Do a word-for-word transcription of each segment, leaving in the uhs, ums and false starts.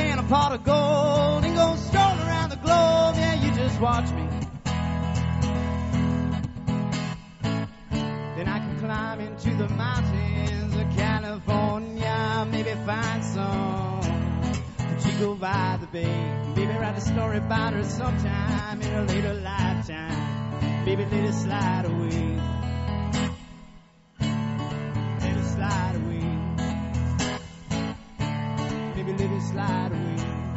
pan a pot of gold and go strolling around the globe. Yeah, you just watch me. Then I can climb into the mountains of California, maybe find some Chico by the bay. Maybe write a story about her sometime in a later lifetime. Maybe let it slide away. Let it slide away. Maybe let it slide away.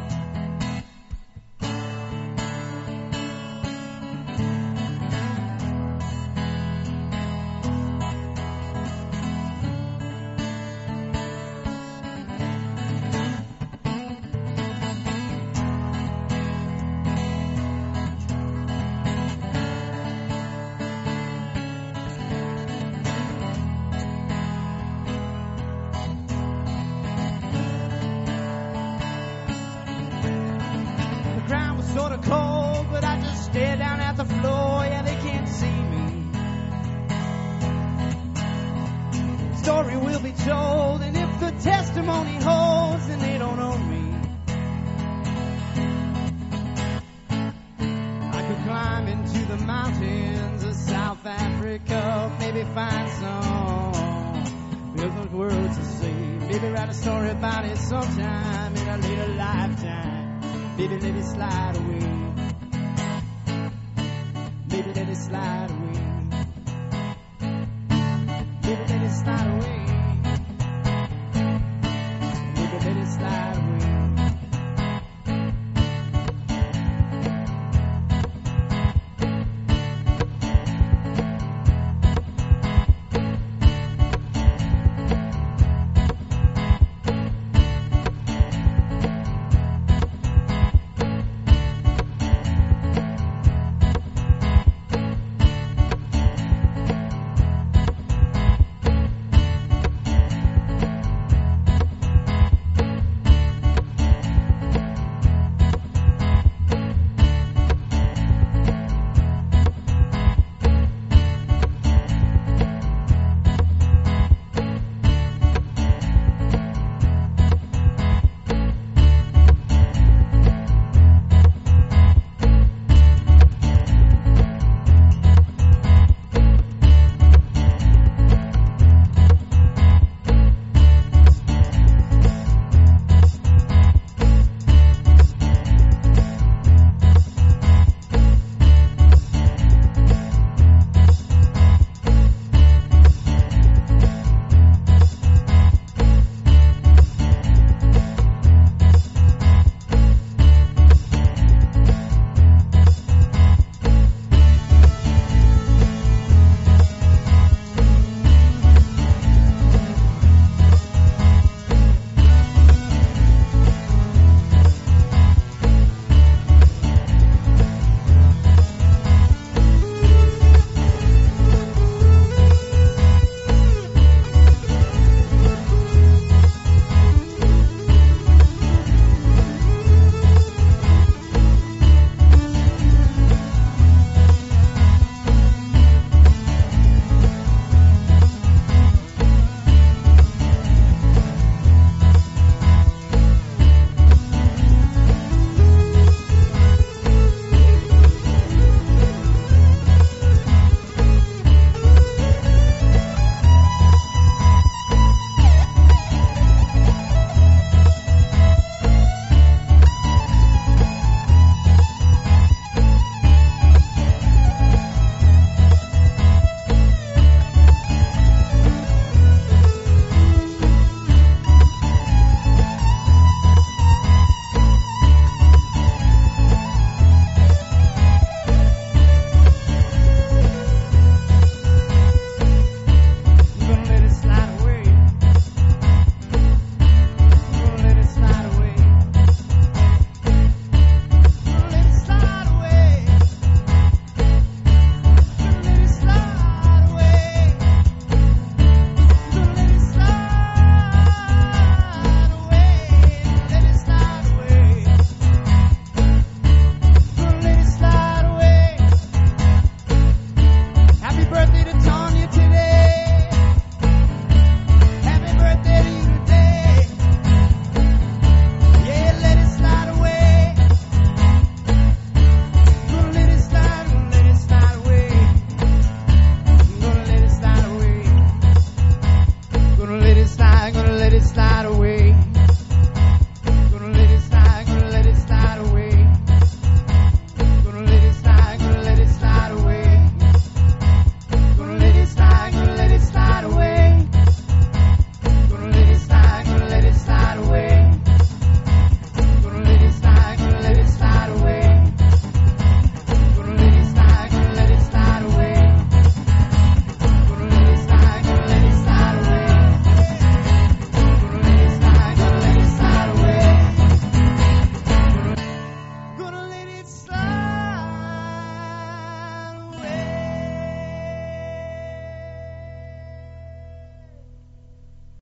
Sort of cold, but I just stare down at the floor. Yeah, they can't see me. Story will be told, and if the testimony holds, then they don't own me. I could climb into the mountains of South Africa, maybe find some different words to say. Maybe write a story about it sometime in a later lifetime. Baby, let it slide away. Baby, let it slide away.